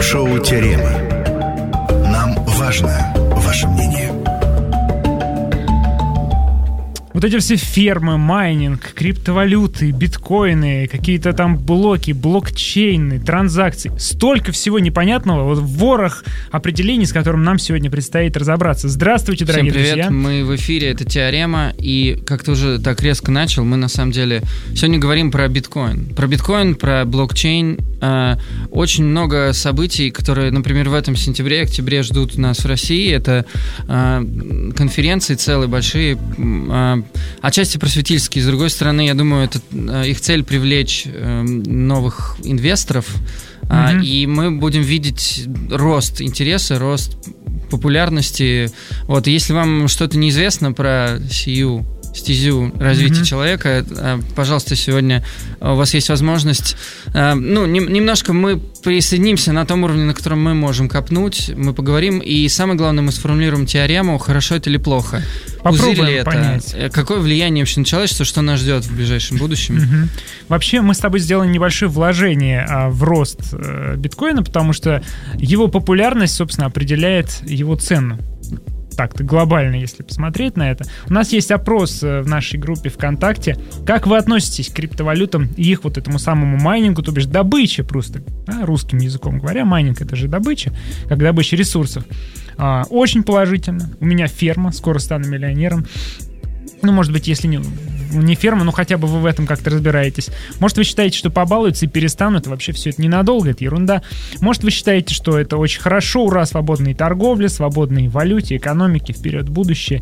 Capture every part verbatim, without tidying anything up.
Ток-шоу «Теорема». Нам важно ваше мнение. Вот эти все фермы, майнинг, криптовалюты, биткоины, какие-то там блоки, блокчейны, транзакции. Столько всего непонятного, вот ворох определений, с которым нам сегодня предстоит разобраться. Здравствуйте, дорогие друзья. друзья. Всем привет, мы в эфире, это Теорема, и как ты уже так резко начал, мы на самом деле сегодня говорим про биткоин. Про биткоин, про блокчейн. Э, очень много событий, которые, например, в этом сентябре, октябре ждут нас в России. Это э, конференции целые, большие, э, отчасти просветительские. С другой стороны, я думаю, это их цель привлечь э, новых инвесторов, mm-hmm. э, и мы будем видеть рост интереса, рост популярности. Вот, если вам что-то неизвестно про сию стезю развития mm-hmm. человека, пожалуйста, сегодня у вас есть возможность, ну, немножко мы присоединимся на том уровне, на котором мы можем копнуть, мы поговорим, и самое главное, мы сформулируем теорему, хорошо это или плохо. Попробуем ли это? Понять. Какое влияние вообще на человечество, что нас ждет в ближайшем будущем? Mm-hmm. Вообще, мы с тобой сделаем небольшое вложение а, в рост э, биткоина, потому что его популярность, собственно, определяет его цену. Так-то глобально, если посмотреть на это. У нас есть опрос в нашей группе ВКонтакте. Как вы относитесь к криптовалютам и их вот этому самому майнингу, то бишь добыче просто, да, русским языком говоря, майнинг — это же добыча, как добыча ресурсов. А, очень положительно. У меня ферма, скоро стану миллионером. Ну, может быть, если не, не ферма, но хотя бы вы в этом как-то разбираетесь. Может, вы считаете, что побалуются и перестанут, и вообще все это ненадолго, это ерунда. Может, вы считаете, что это очень хорошо, ура, свободной торговле, свободной валюте, экономике, вперед в будущее.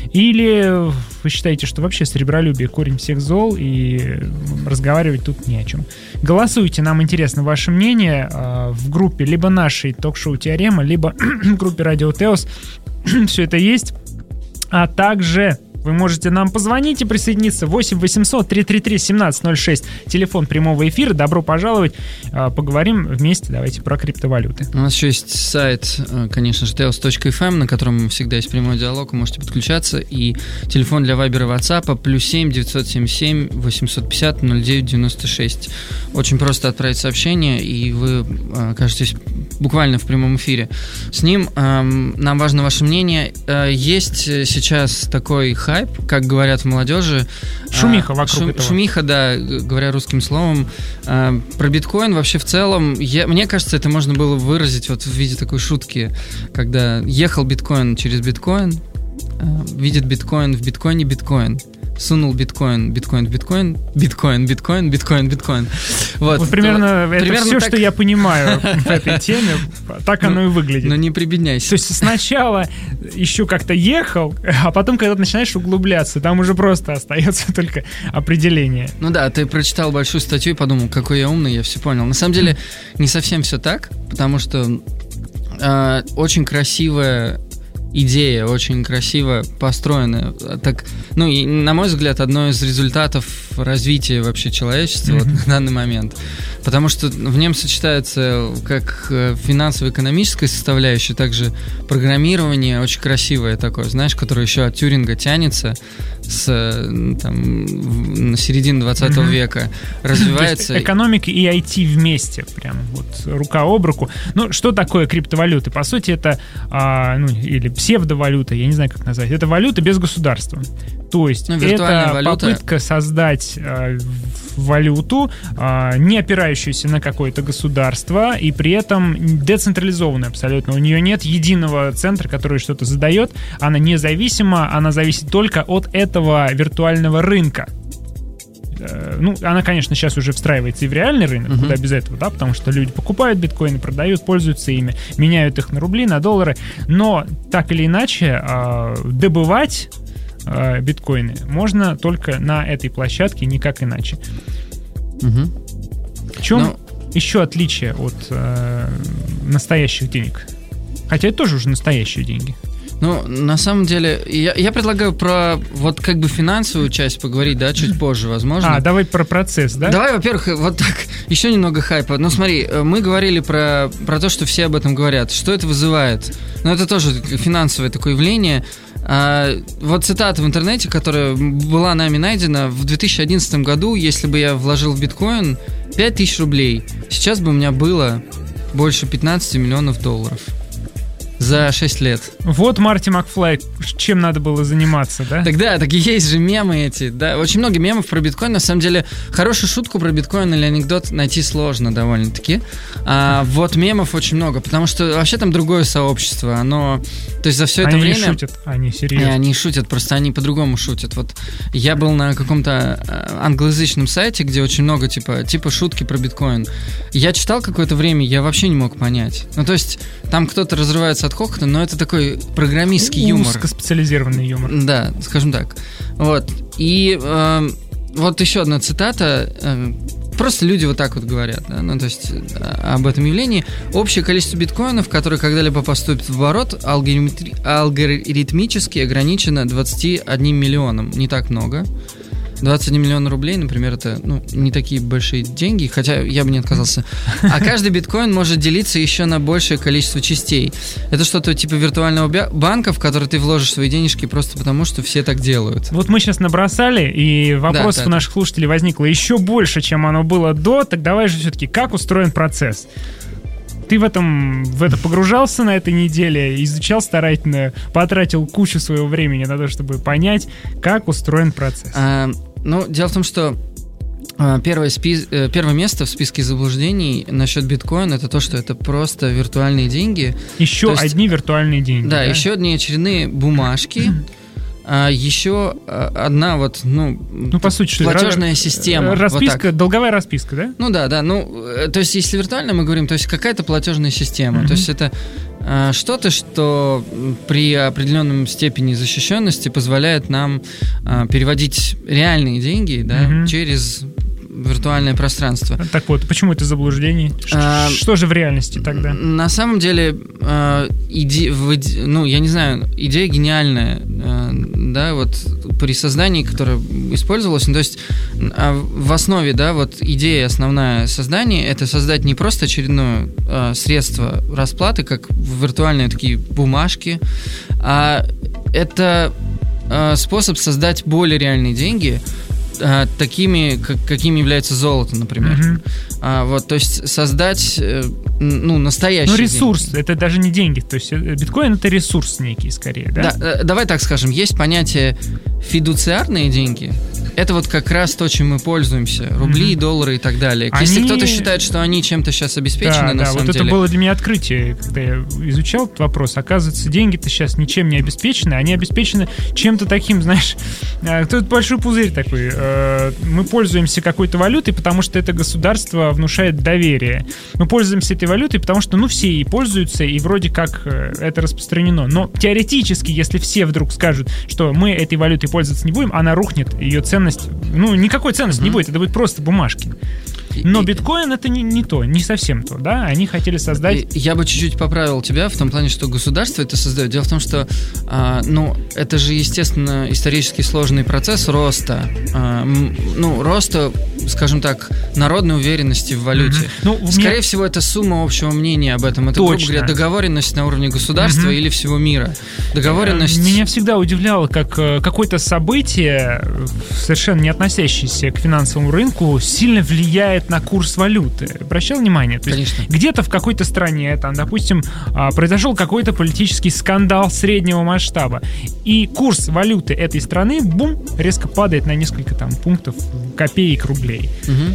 Или вы считаете, что вообще сребролюбие корень всех зол, и разговаривать тут не о чем. Голосуйте, нам интересно ваше мнение э, в группе либо нашей ток-шоу «Теорема», либо в группе «Радио Теос». Все это есть. А также вы можете нам позвонить и присоединиться. Восемь восемьсот триста тридцать три семнадцать ноль шесть. Телефон прямого эфира. Добро пожаловать. Поговорим вместе. Давайте про криптовалюты. У нас еще есть сайт, конечно же, теос точка эф эм, на котором всегда есть прямой диалог. Вы можете подключаться. И телефон для Вайбера и Ватсапа плюс семь девятьсот семьдесят семь восемьсот пятьдесят ноль девять девяносто шесть. Очень просто отправить сообщение, и вы окажетесь буквально в прямом эфире. С ним нам важно ваше мнение. Есть сейчас такой хайп, как говорят в молодежи. Шумиха вокруг Шум, этого. Шумиха, да, говоря русским словом. Про биткоин вообще в целом, я, мне кажется, это можно было выразить вот в виде такой шутки, когда ехал биткоин через биткоин, видит биткоин в биткоине биткоин. Сунул биткоин, биткоин, биткоин, биткоин, биткоин, биткоин, биткоин. Вот, вот примерно вот, это примерно все, так... что я понимаю в этой теме, так оно ну, и выглядит. Ну не прибедняйся. То есть сначала еще как-то ехал, а потом, когда ты начинаешь углубляться, там уже просто остается только определение. Ну да, ты прочитал большую статью и подумал, какой я умный, я все понял. На самом деле не совсем все так, потому что э, очень красивая идея, очень красиво построенная. Так, ну, и, на мой взгляд, одно из результатов развития вообще человечества mm-hmm. вот, на данный момент. Потому что в нем сочетается как финансово-экономическая составляющая, также программирование очень красивое такое, знаешь, которое еще от Тьюринга тянется с там, на середины двадцатого mm-hmm. века, развивается. То есть экономика и ай ти вместе, прям вот рука об руку. Ну, что такое криптовалюты? По сути, это а, ну, или псевдовалюта, я не знаю, как назвать. Это валюта без государства. То есть ну, это валюта. Попытка создать э, валюту, э, не опирающуюся на какое-то государство, и при этом децентрализованную абсолютно. У нее нет единого центра, который что-то задает. Она независима, она зависит только от этого виртуального рынка. Э, ну, она, конечно, сейчас уже встраивается и в реальный рынок, uh-huh. куда без этого, да, потому что люди покупают биткоины, продают, пользуются ими, меняют их на рубли, на доллары. Но так или иначе э, добывать биткоины можно только на этой площадке, никак иначе. Угу. В чем Но... еще отличие от э, настоящих денег? Хотя это тоже уже настоящие деньги. Ну, на самом деле, я, я предлагаю про вот как бы финансовую часть поговорить, да, чуть позже, возможно. А, давай про процесс, да? Давай, во-первых, вот так, еще немного хайпа. Ну, смотри, мы говорили про, про то, что все об этом говорят. Что это вызывает? Ну, это тоже финансовое такое явление. А, вот цитата в интернете, которая была нами найдена: в две тысячи одиннадцатом году, если бы я вложил в биткоин пять тысяч рублей, сейчас бы у меня было больше пятнадцать миллионов долларов. За шесть лет. Вот Марти Макфлай, чем надо было заниматься, да? Тогда, так и есть же мемы эти, да. Очень много мемов про биткоин. На самом деле, хорошую шутку про биткоин или анекдот найти сложно довольно-таки. А вот мемов очень много, потому что вообще там другое сообщество. Оно, то есть за все это они время... Они шутят, они серьезно. И они шутят, просто они по-другому шутят. Вот я был на каком-то англоязычном сайте, где очень много типа, типа шутки про биткоин. Я читал какое-то время, я вообще не мог понять. Ну, то есть там кто-то разрывается от хохота, но это такой программистский юмор. Узкоспециализированный юмор. Да, скажем так. Вот. И э, вот еще одна цитата. Э, просто люди вот так вот говорят, да? Ну, то есть об этом явлении. Общее количество биткоинов, которые когда-либо поступят в оборот, алгоритми- алгоритмически ограничено двадцать один миллионом. Не так много. двадцать один миллион рублей, например, это ну, не такие большие деньги, хотя я бы не отказался. А каждый биткоин может делиться еще на большее количество частей. Это что-то типа виртуального банка, в который ты вложишь свои денежки просто потому, что все так делают. Вот мы сейчас набросали, и вопросов да, да, у наших слушателей возникло еще больше, чем оно было до. Так давай же все-таки, как устроен процесс? Ты в, этом, в это погружался на этой неделе, изучал старательно, потратил кучу своего времени на то, чтобы понять, как устроен процесс. А, ну, дело в том, что а, первое, спис... первое место в списке заблуждений насчет биткоина — это то, что это просто виртуальные деньги. Еще то есть, одни виртуальные деньги. Да, да, еще одни очередные бумажки. А еще одна вот, ну, ну по сути, что платежная ра- система. Расписка, вот долговая расписка, да? Ну да, да. Ну, то есть, если виртуально мы говорим, то есть какая-то платежная система. Mm-hmm. То есть это а, что-то, что при определенном степени защищенности позволяет нам а, переводить реальные деньги, да, mm-hmm. через виртуальное пространство. Так вот, почему это заблуждение? А, что же в реальности тогда? На самом деле, э, иде, в, ну, я не знаю, идея гениальная, э, да, вот при создании, которая использовалась, ну, то есть э, в основе, да, вот идея основная создания — это создать не просто очередное э, средство расплаты, как виртуальные такие бумажки, а это э, способ создать более реальные деньги, такими, как, какими является золото, например. Uh-huh. А, вот, то есть создать ну, настоящий Ну, ресурс, деньги. Это даже не деньги. То есть биткоин — это ресурс некий, скорее, да? Да, давай так скажем, есть понятие фидуциарные деньги. Это вот как раз то, чем мы пользуемся. Рубли, mm-hmm. доллары и так далее. Они... Если кто-то считает, что они чем-то сейчас обеспечены, да, на да, самом вот деле... это было для меня открытие, когда я изучал этот вопрос. Оказывается, деньги-то сейчас ничем не обеспечены. Они обеспечены чем-то таким, знаешь... Тут большой пузырь такой. Мы пользуемся какой-то валютой, потому что это государство внушает доверие. Мы пользуемся этой валютой, потому что, ну, все ей пользуются, и вроде как это распространено. Но теоретически, если все вдруг скажут, что мы этой валютой пользоваться не будем, она рухнет, ее ценность... Ну, никакой ценности mm-hmm. не будет, это будет просто бумажки. Но биткоин — это не, не то, не совсем то, да? Они хотели создать... Я бы чуть-чуть поправил тебя в том плане, что государство это создает. Дело в том, что, а, ну, это же, естественно, исторически сложный процесс роста, а, ну, роста, скажем так, народной уверенности в валюте. Mm-hmm. Ну, Скорее меня... всего, это сумма общего мнения об этом. Это, Точно. грубо говоря, договоренность на уровне государства mm-hmm. или всего мира. Договоренность... Меня всегда удивляло, как какое-то событие, совершенно не относящееся к финансовому рынку, сильно влияет на курс валюты. Обращал внимание? То есть где-то в какой-то стране, там, допустим, произошел какой-то политический скандал среднего масштаба, и курс валюты этой страны, бум, резко падает на несколько там пунктов, копеек, рублей.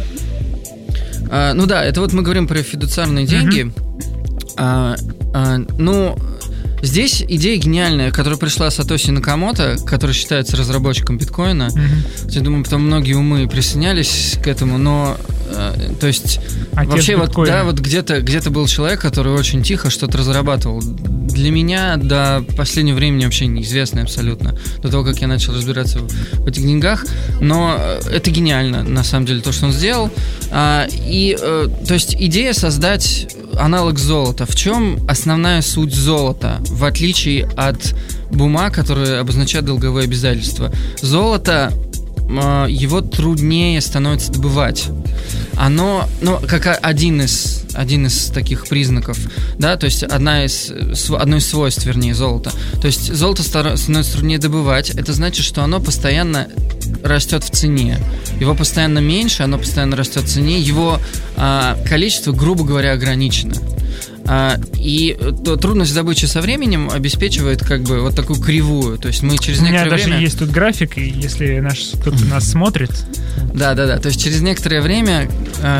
Угу. А, ну да, это вот мы говорим про фидуциарные деньги. Угу. А, а, ну... Здесь идея гениальная, которая пришла Сатоси Накамото, который считается разработчиком биткоина. Mm-hmm. Я думаю, потом многие умы присоединялись к этому, но э, то есть Отец вообще биткоина. вот да, вот где-то где-то был человек, который очень тихо что-то разрабатывал. Для меня до последнего времени вообще неизвестно абсолютно, до того, как я начал разбираться в, в этих деньгах. Но это гениально, на самом деле, то, что он сделал. А, и э, то есть идея создать аналог золота. В чем основная суть золота, в отличие от бумаг, которые обозначают долговые обязательства? Золото, его труднее становится добывать. Оно, ну, как один из, один из таких признаков, да, то есть одна из, одно из свойств, вернее, золота. То есть золото становится труднее добывать, это значит, что оно постоянно растет в цене. Его постоянно меньше, оно постоянно растет в цене, его а, количество, грубо говоря, ограничено. И то, трудность добычи со временем обеспечивает как бы вот такую кривую. То есть мы через некоторое время... У меня даже время... есть тут график, и если наш, кто-то нас смотрит... Да-да-да, то есть через некоторое время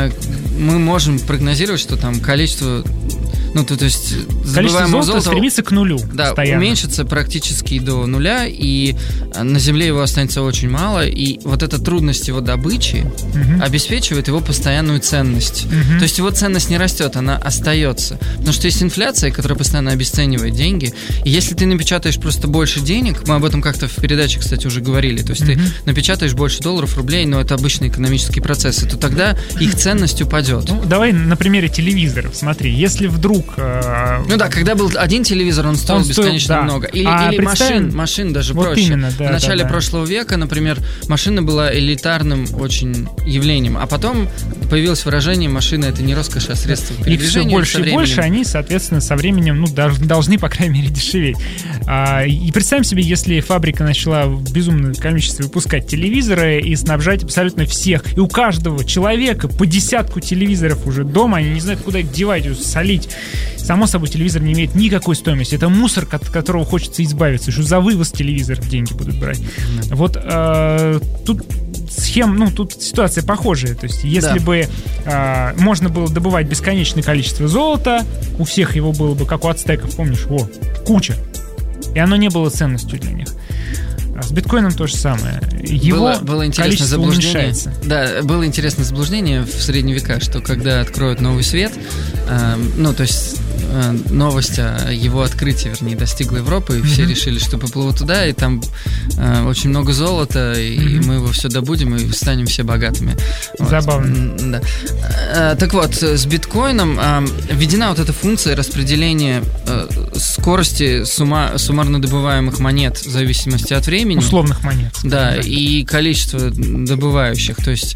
мы можем прогнозировать, что там количество... Ну, то, то есть количество золота, золота стремится к нулю. Да, постоянно. Уменьшится практически до нуля, и на Земле его останется очень мало, и вот эта трудность его добычи угу. обеспечивает его постоянную ценность. Угу. То есть его ценность не растет, она остается. Потому что есть инфляция, которая постоянно обесценивает деньги, и если ты напечатаешь просто больше денег, мы об этом как-то в передаче, кстати, уже говорили, то есть угу. ты напечатаешь больше долларов, рублей, но это обычные экономические процессы, то тогда их ценность упадет. Ну, давай на примере телевизоров. Смотри, если вдруг Ну да, когда был один телевизор, он стоил он бесконечно стоил, да. много. Или, а или машин, машин даже вот проще. Именно, да, в начале да, да. прошлого века, например, машина была элитарным очень явлением, а потом появилось выражение: машина — это не роскошь, а средство передвижения. И все больше и больше они, соответственно, со временем ну, должны, по крайней мере, дешеветь. А, и представим себе, если фабрика начала в безумном количестве выпускать телевизоры и снабжать абсолютно всех, и у каждого человека по десятку телевизоров уже дома, они не знают, куда их девать, солить. Само собой, телевизор не имеет никакой стоимости. Это мусор, от которого хочется избавиться. Еще за вывоз телевизоров деньги будут брать. Mm-hmm. Вот э, тут схем, ну, тут ситуация похожая. То есть, если да. бы э, можно было добывать бесконечное количество золота, у всех его было бы, как у ацтеков, помнишь, о, куча. И оно не было ценностью для них. А с биткоином то же самое. Его было, было количество уменьшается. Да, было интересное заблуждение в средние века, что когда откроют новый свет, э, ну, то есть э, новость о его открытии, вернее, достигла Европы, и mm-hmm. все решили, что поплывут туда, и там э, очень много золота, и mm-hmm. мы его все добудем, и станем все богатыми. Вот. Забавно. Да. Э, так вот, с биткоином э, введена вот эта функция распределения э, скорости сумма, суммарно добываемых монет в зависимости от времени. Условных монет. Да, да, и количество добывающих. То есть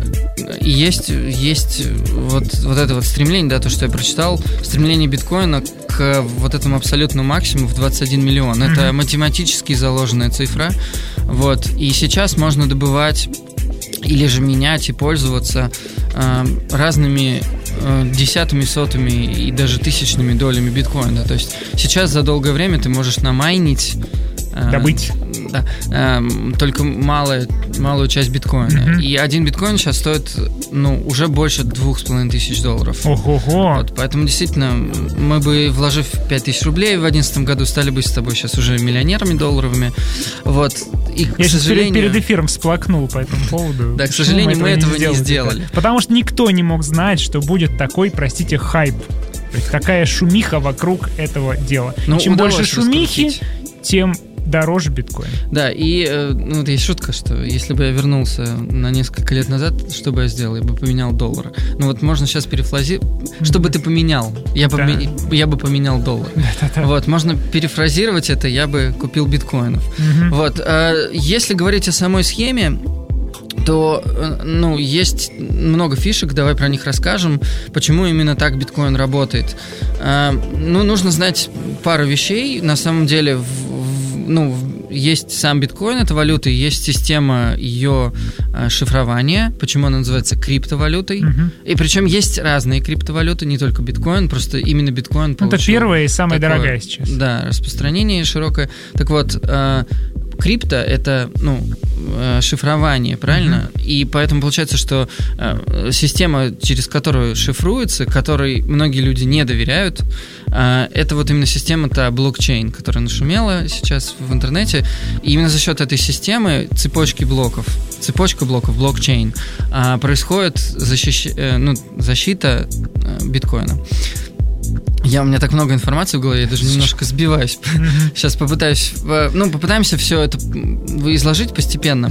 есть, есть вот, вот это вот стремление, да, то, что я прочитал, стремление биткоина к вот этому абсолютному максимуму в двадцать один миллион. Mm-hmm. Это математически заложенная цифра. Вот. И сейчас можно добывать или же менять и пользоваться э, разными э, десятыми, сотыми и даже тысячными долями биткоина. То есть сейчас за долгое время ты можешь намайнить добыть. Да, э, только малая, малую часть биткоина. Mm-hmm. И один биткоин сейчас стоит, ну, уже больше двух с половиной тысяч долларов. Ого-го. Вот, поэтому действительно, мы бы, вложив пять тысяч рублей в две тысячи одиннадцатом году, стали бы с тобой сейчас уже миллионерами долларовыми. Вот. И, к Я сожалению... сейчас перед эфиром всплакнул по этому поводу. Да, к сожалению, мы этого не сделали. Потому что никто не мог знать, что будет такой, простите, хайп. То есть такая шумиха вокруг этого дела. Ну, чем больше шумихи, раскрутить. Тем дороже биткоин. Да, и ну, есть шутка, что если бы я вернулся на несколько лет назад, что бы я сделал? Я бы поменял доллар. Ну вот можно сейчас перефразировать. Что бы ты поменял? Я, да. бы, я бы поменял доллар. Да-да-да. Вот, можно перефразировать это, я бы купил биткоинов. Угу. Вот, а если говорить о самой схеме, то, ну, есть много фишек, давай про них расскажем, почему именно так биткоин работает. А, ну, нужно знать пару вещей. На самом деле, в, в, ну, есть сам биткоин, это валюта, есть система ее а, шифрования, почему она называется криптовалютой. Угу. И причем есть разные криптовалюты, не только биткоин, просто именно биткоин получил... Это первая и самая такое, дорогая сейчас. Да, распространение широкое. Так вот... А, крипто — это, ну, шифрование, правильно? Mm-hmm. И поэтому получается, что э, система, через которую шифруется, которой многие люди не доверяют, э, это вот именно система-то блокчейн, которая нашумела сейчас в интернете. И именно за счет этой системы цепочки блоков, цепочка блоков, блокчейн, э, происходит защищ... э, ну, защита э, биткоина. Я, у меня так много информации в голове, я даже немножко сбиваюсь. Mm-hmm. Сейчас попытаюсь, ну, попытаемся все это изложить постепенно.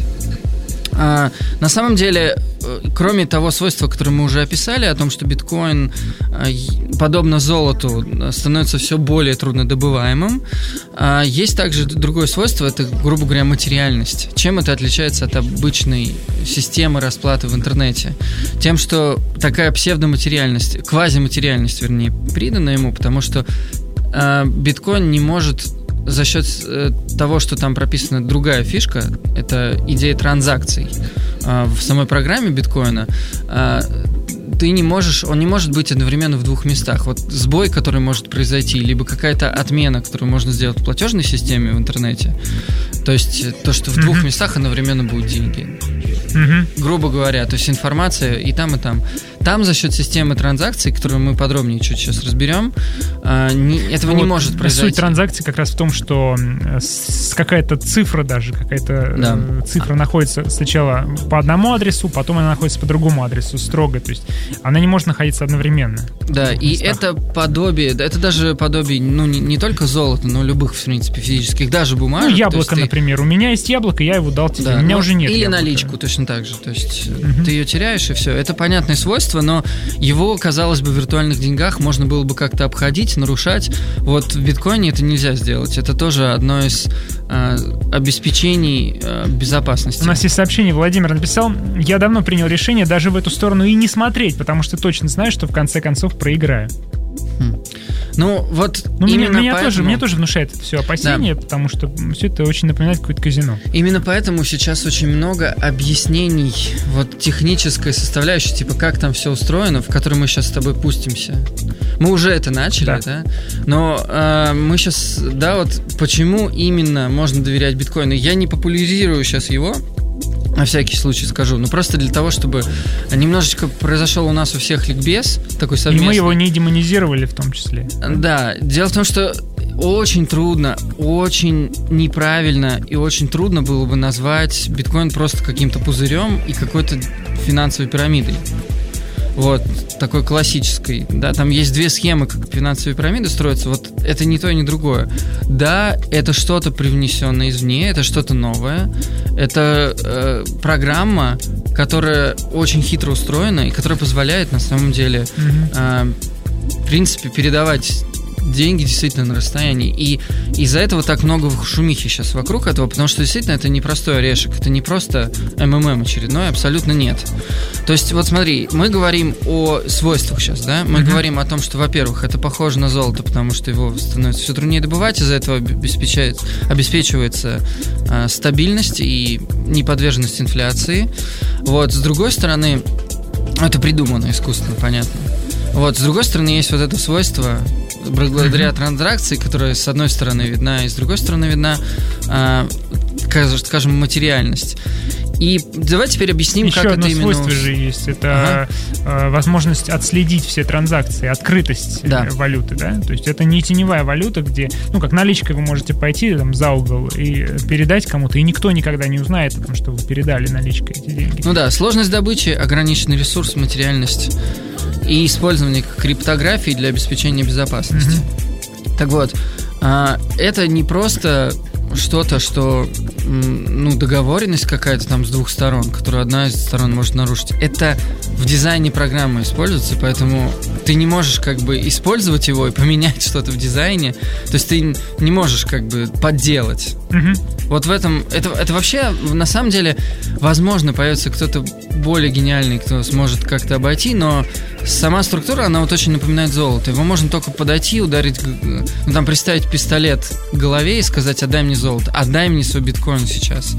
А, на самом деле, кроме того свойства, которое мы уже описали, о том, что биткоин, подобно золоту, становится все более труднодобываемым, а, есть также другое свойство, это, грубо говоря, материальность. Чем это отличается от обычной системы расплаты в интернете? Тем, что такая псевдоматериальность, квазиматериальность, вернее, придана ему, потому что а, биткоин не может... За счет э, того, что там прописана другая фишка, это идея транзакций. Э, в самой программе биткоина э, ты не можешь, он не может быть одновременно в двух местах. Вот сбой, который может произойти, либо какая-то отмена, которую можно сделать в платежной системе в интернете. То есть то, что в двух местах одновременно будут деньги. Угу. Грубо говоря, то есть информация и там, и там. Там за счет системы транзакций, которую мы подробнее чуть сейчас разберем, этого вот не может произойти. Суть транзакций как раз в том, что какая-то цифра даже, какая-то да. цифра находится сначала по одному адресу, потом она находится по другому адресу, строго. То есть она не может находиться одновременно. Да, и это подобие, это даже подобие, ну, не, не только золота, но любых, в принципе, физических, даже бумажек. Ну, яблоко, ты... например. У меня есть яблоко, я его дал тебе. Да, у меня ну, уже нет или яблока. Наличку точно так же. То есть угу. ты ее теряешь, и все. Это понятное свойство, но его, казалось бы, в виртуальных деньгах можно было бы как-то обходить, нарушать. Вот в биткоине это нельзя сделать. Это тоже одно из э, обеспечений э, безопасности. У нас есть сообщение, Владимир написал: я давно принял решение даже в эту сторону и не смотреть, потому что точно знаю, что в конце концов проиграю. Хм. Ну, вот ну, именно меня, меня поэтому... тоже, мне тоже внушает это все опасение, да. Потому что все это очень напоминает какое-то казино. Именно поэтому сейчас очень много объяснений вот технической составляющей, типа как там все устроено, в которой мы сейчас с тобой пустимся. Мы уже это начали, да, да? Но э, мы сейчас, да, вот почему именно можно доверять биткоину. Я не популяризирую сейчас его, на всякий случай скажу, но просто для того, чтобы немножечко произошел у нас у всех ликбез такой совместный. И мы его не демонизировали в том числе. Да, дело в том, что очень трудно, очень неправильно и очень трудно было бы назвать биткоин просто каким-то пузырем и какой-то финансовой пирамидой. Вот, такой классической, да, там есть две схемы, как финансовые пирамиды строятся, вот это не то и не другое. Да, это что-то привнесенное извне, это что-то новое, это э, программа, которая очень хитро устроена и которая позволяет на самом деле, э, в принципе, передавать деньги действительно на расстоянии. И из-за этого так много шумихи сейчас вокруг этого, потому что действительно это не простой орешек, это не просто эм эм эм очередной, абсолютно нет. То есть, вот смотри, мы говорим о свойствах сейчас, да? Мы mm-hmm. говорим о том, что, во-первых, это похоже на золото, потому что его становится все труднее добывать, из-за этого обеспечивается, обеспечивается э, стабильность и неподверженность инфляции. Вот, с другой стороны, это придумано искусственно, понятно. Вот, с другой стороны, есть вот это свойство благодаря транзакции, которая с одной стороны видна, и с другой стороны видна, э, скажем, материальность. И давай теперь объясним, еще как одно это именно... свойство же есть, это ага. возможность отследить все транзакции, открытость да. валюты, да, то есть это не теневая валюта, где, ну, как наличкой вы можете пойти там за угол и передать кому-то, и никто никогда не узнает о том, что вы передали наличкой эти деньги. Ну да, сложность добычи, ограниченный ресурс, материальность и использование криптографии для обеспечения безопасности. Mm-hmm. Так вот, это не просто что-то, что, ну, договоренность какая-то там с двух сторон, которую одна из сторон может нарушить. Это в дизайне программы используется, поэтому ты не можешь как бы использовать его и поменять что-то в дизайне. То есть ты не можешь как бы подделать. Mm-hmm. Вот в этом... Это, это вообще, на самом деле, возможно, появится кто-то более гениальный, кто сможет как-то обойти, но сама структура, она вот очень напоминает золото. Его можно только подойти, ударить, ну, там, приставить пистолет к голове и сказать: отдай мне золото, отдай мне свой биткоин сейчас.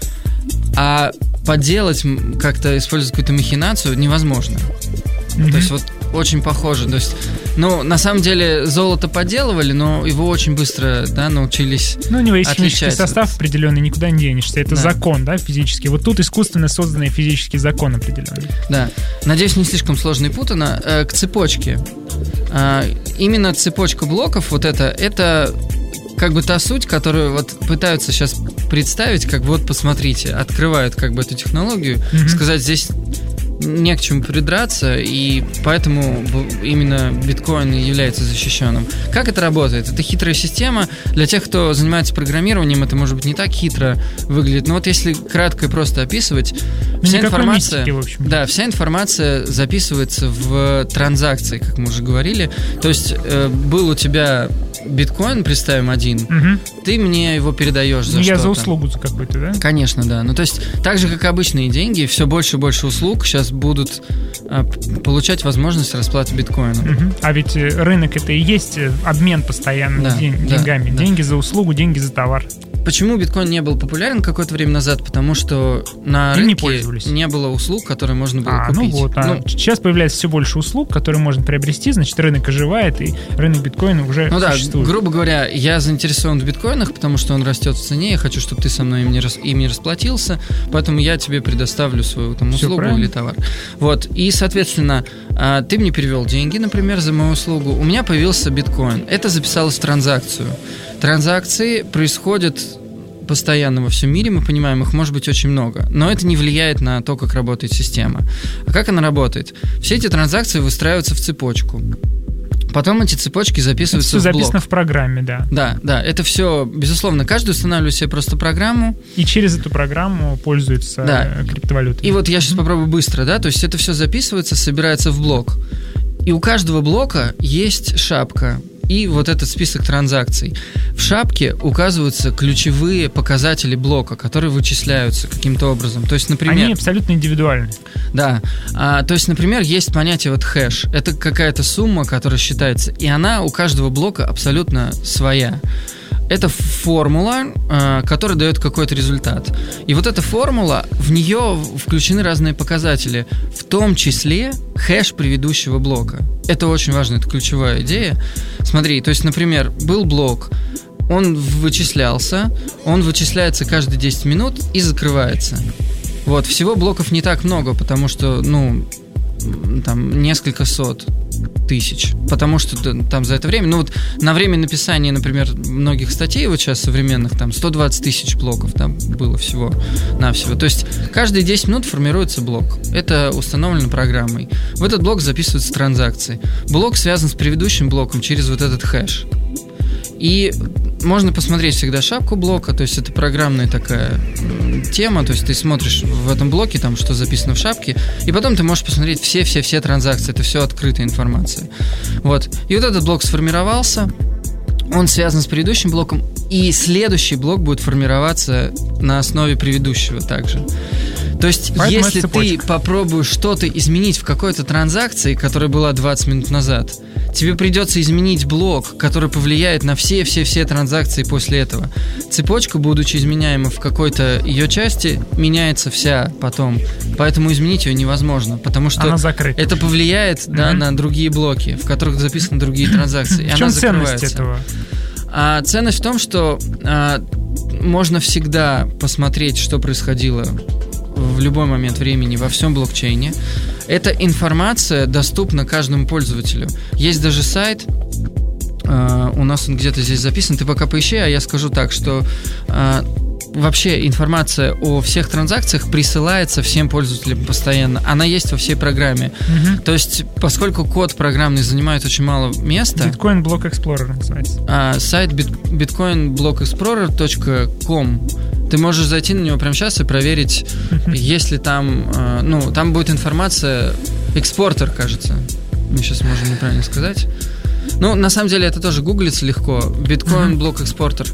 А подделать, как-то использовать какую-то махинацию невозможно. Mm-hmm. То есть вот очень похоже. То есть, ну, на самом деле золото подделывали, но его очень быстро, да, научились отличать. Ну, у него есть химический состав определенный, никуда не денешься. Это да. закон, да, физический. Вот тут искусственно созданный физический закон определенный. Да. Надеюсь, не слишком сложно и путано. Э, к цепочке. Э, именно цепочка блоков, вот это, это как бы та суть, которую вот пытаются сейчас представить, как вот посмотрите, открывают как бы эту технологию, mm-hmm. сказать, здесь не к чему придраться, и поэтому именно биткоин является защищенным. Как это работает? Это хитрая система. Для тех, кто занимается программированием, это, может быть, не так хитро выглядит, но вот если кратко и просто описывать, вся информация, мистики, в общем. Да, вся информация записывается в транзакции, как мы уже говорили. То есть э, был у тебя биткоин, представим, один, угу. ты мне его передаешь за Я что-то. за услугу за какую-то, да? Конечно, да. Ну, то есть, так же, как обычные деньги, все больше и больше услуг сейчас будут а, получать возможность расплаты биткоином. Угу. А ведь рынок — это и есть обмен постоянно да, день, да, деньгами. Да. Деньги за услугу, деньги за товар. почему биткоин не был популярен какое-то время назад? Потому что на И не рынке пользовались. не было услуг, которые можно было А, купить. ну вот, а Ну, сейчас появляется все больше услуг, которые можно приобрести, значит, рынок оживает, и рынок биткоина уже Ну да, существует. грубо говоря, я заинтересован в биткоинах, потому что он растет в цене, я хочу, чтобы ты со мной ими, рас, ими расплатился, поэтому я тебе предоставлю свою там Всё услугу правильно. или товар. Вот, и, соответственно, а, ты мне перевел деньги, например, за мою услугу, у меня появился биткоин, это записалось в транзакцию. Транзакции происходят постоянно во всем мире, мы понимаем, их может быть очень много, но это не влияет на то, как работает система. А как она работает? Все эти транзакции выстраиваются в цепочку. Потом эти цепочки записываются Все в блок. записано в программе, да. Да, да, это все, безусловно, каждый устанавливает себе просто программу. И через эту программу пользуются Да. э, криптовалютой. И вот я сейчас попробую быстро, да, то есть это все записывается, собирается в блок. И у каждого блока есть шапка и вот этот список транзакций. В шапке указываются ключевые показатели блока, которые вычисляются каким-то образом. То есть, например... Они абсолютно индивидуальны. Да, а, то есть, например, есть понятие вот хэш. Это какая-то сумма, которая считается, и она у каждого блока абсолютно своя. Это формула, э, которая дает какой-то результат. И вот эта формула, в нее включены разные показатели, в том числе хэш предыдущего блока. Это очень важно, это ключевая идея. Смотри, то есть, например, был блок, он вычислялся, он вычисляется каждые десять минут и закрывается. Вот, всего блоков не так много, потому что, ну, там несколько сот тысяч, потому что там за это время, ну вот на время написания, например, многих статей вот сейчас современных, там сто двадцать тысяч блоков там было всего-навсего. То есть каждые десять минут формируется блок. Это установлено программой. В этот блок записываются транзакции. Блок связан с предыдущим блоком через вот этот хэш. И можно посмотреть всегда шапку блока, то есть это программная такая тема, то есть ты смотришь в этом блоке, там, что записано в шапке, и потом ты можешь посмотреть все-все-все транзакции, это все открытая информация. Вот. И вот этот блок сформировался, он связан с предыдущим блоком, и следующий блок будет формироваться на основе предыдущего также. То есть, Поэтому если ты попробуешь что-то изменить в какой-то транзакции, которая была двадцать минут назад, тебе придется изменить блок, который повлияет на все-все-все транзакции после этого. Цепочка, будучи изменяема в какой-то ее части, меняется вся потом. Поэтому изменить ее невозможно, потому что она закрыта. это повлияет, да, mm-hmm. на другие блоки, в которых записаны другие транзакции. В чем ценность этого? А ценность в том, что а, можно всегда посмотреть, что происходило в любой момент времени во всем блокчейне. Эта информация доступна каждому пользователю. Есть даже сайт, э, у нас он где-то здесь записан, ты пока поищи, а я скажу так, что э, вообще информация о всех транзакциях присылается всем пользователям постоянно. Она есть во всей программе. Угу. То есть, поскольку код программный занимает очень мало места... Bitcoin Block Explorer называется. А, сайт bitcoin block explorer точка com. Ты можешь зайти на него прямо сейчас и проверить, есть ли там... Э, ну, там будет информация... Экспортер, кажется. Мы сейчас можем неправильно сказать. Ну, на самом деле, это тоже гуглится легко. bitcoin block exporter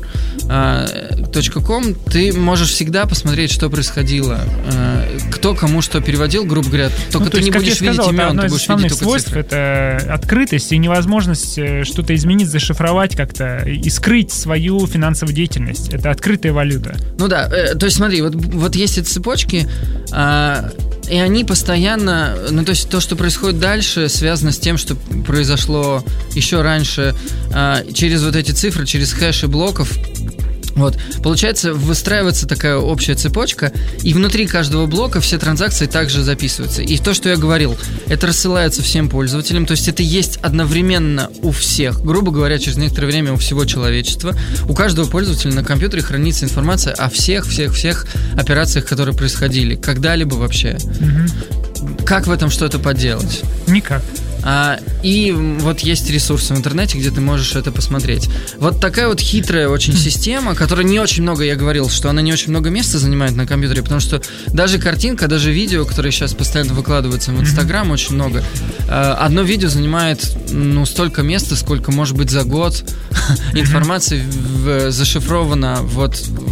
точка com. Ты можешь всегда посмотреть, что происходило, кто кому что переводил, грубо говоря. Только ну, ты есть, не будешь видеть сказал, имен, ты будешь видеть только свойств цифры. Это открытость и невозможность что-то изменить, зашифровать как-то и скрыть свою финансовую деятельность. Это открытая валюта. Ну да, э, то есть смотри, вот, вот есть эти цепочки, э, и они постоянно, ну то есть то, что происходит дальше, связано с тем, что произошло еще раньше, э, через вот эти цифры, через хэши блоков. Вот. Получается, выстраивается такая общая цепочка, и внутри каждого блока все транзакции также записываются. И то, что я говорил, это рассылается всем пользователям, то есть это есть одновременно у всех, грубо говоря, через некоторое время у всего человечества. У каждого пользователя на компьютере хранится информация о всех-всех-всех операциях, которые происходили, когда-либо вообще. Угу. Как в этом что-то поделать? Никак. А, и вот есть ресурсы в интернете, где ты можешь это посмотреть. Вот такая вот хитрая очень система, которая не очень много, я говорил, что она не очень много места занимает на компьютере, потому что даже картинка, даже видео, которые сейчас постоянно выкладываются в Инстаграм, mm-hmm. очень много. Одно видео занимает, ну, столько места, сколько, может быть, за год информации зашифрована вот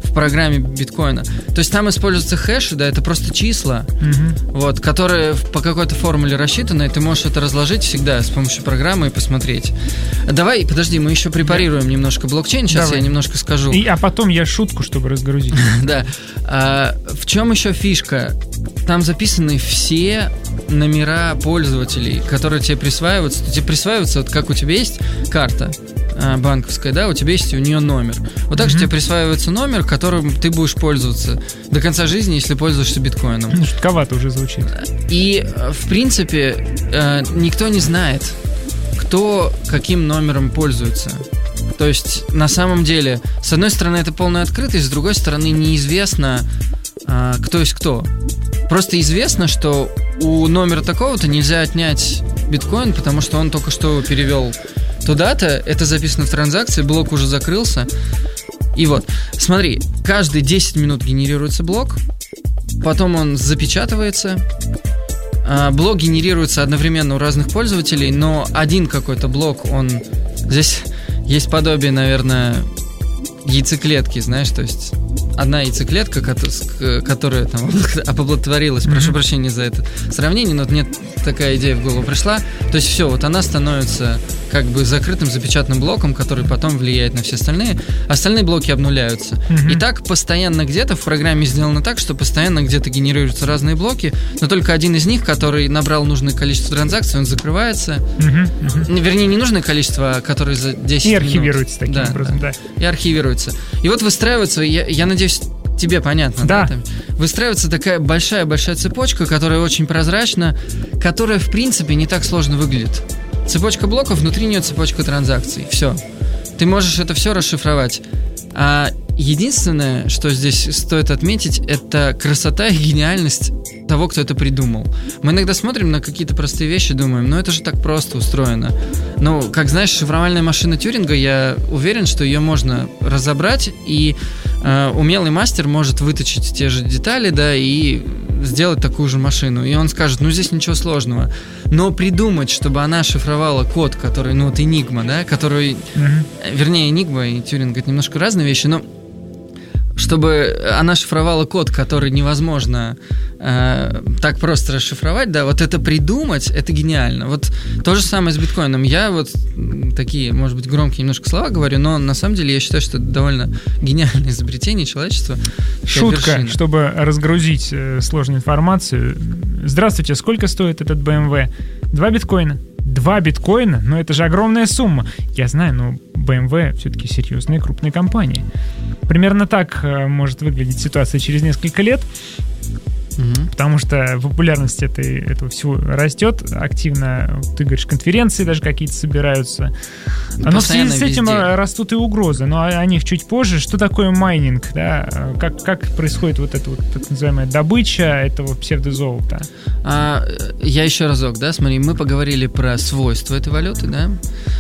в программе биткоина. То есть там используются хэши, да, это просто числа, угу. вот, которые по какой-то формуле рассчитаны, и ты можешь это разложить всегда с помощью программы и посмотреть. Давай, подожди, мы еще препарируем да. немножко блокчейн, сейчас Давай. я немножко скажу. И, а потом я шутку, чтобы разгрузить. Да. А, в чем еще фишка? Там записаны все номера пользователей, которые тебе присваиваются. Тебе присваиваются, вот как у тебя есть карта банковская, да, у тебя есть у нее номер. Вот так mm-hmm. же тебе присваивается номер, которым ты будешь пользоваться до конца жизни, если пользуешься биткоином. Ну, шутковато уже звучит. И, в принципе, никто не знает, кто каким номером пользуется. То есть, на самом деле, с одной стороны, это полная открытость, с другой стороны, неизвестно, кто есть кто. Просто известно, что у номера такого-то нельзя отнять биткоин, потому что он только что перевел туда-то, это записано в транзакции, блок уже закрылся. И вот, смотри, каждые десять минут генерируется блок, потом он запечатывается. Блок генерируется одновременно у разных пользователей, но один какой-то блок, он... Здесь есть подобие, наверное, яйцеклетки, знаешь, то есть одна яйцеклетка, которая там оплодотворилась, mm-hmm. прошу прощения за это сравнение, но мне такая идея в голову пришла. То есть все, вот она становится как бы закрытым запечатанным блоком, который потом влияет на все остальные. Остальные блоки обнуляются. Mm-hmm. И так постоянно где-то в программе сделано так, что постоянно где-то генерируются разные блоки, но только один из них, который набрал нужное количество транзакций, он закрывается. Mm-hmm. Mm-hmm. Вернее, не нужное количество, а который за десять минут. И архивируется таким да, образом, да. И архивируется. И вот выстраивается, я, я надеюсь, тебе понятно, да? да? Выстраивается такая большая-большая цепочка, которая очень прозрачна, которая, в принципе, не так сложно выглядит. Цепочка блоков, внутри нее цепочка транзакций. Все. Ты можешь это все расшифровать. А единственное, что здесь стоит отметить, это красота и гениальность того, кто это придумал. Мы иногда смотрим на какие-то простые вещи, думаем, ну это же так просто устроено. Ну, как знаешь, шифровальная машина Тьюринга, я уверен, что ее можно разобрать, и э, умелый мастер может выточить те же детали, да, и сделать такую же машину. И он скажет, ну здесь ничего сложного. Но придумать, чтобы она шифровала код, который, ну вот Enigma, да, который, mm-hmm. вернее, Enigma и Тьюринг — это немножко разные вещи, но чтобы она шифровала код, который невозможно э, так просто расшифровать, да, вот это придумать, это гениально. Вот то же самое с биткоином. Я вот такие, может быть, громкие немножко слова говорю, но на самом деле я считаю, что это довольно гениальное изобретение человечества. Шутка, чтобы разгрузить э, сложную информацию. Здравствуйте, сколько стоит этот бэ эм вэ? Два биткоина. Два биткоина? Но это же огромная сумма. Я знаю, но бэ эм вэ все-таки серьезная крупная компания. Примерно так э, может выглядеть ситуация через несколько лет, mm-hmm. потому что популярность этой, этого всего растет активно. Ты говоришь, конференции даже какие-то собираются. Но постоянно в связи с этим везде растут и угрозы, но о них чуть позже. Что такое майнинг? Да? Как, как происходит вот эта вот так называемая добыча этого псевдозолота? А, я еще разок, да, смотри, мы поговорили про свойства этой валюты, да?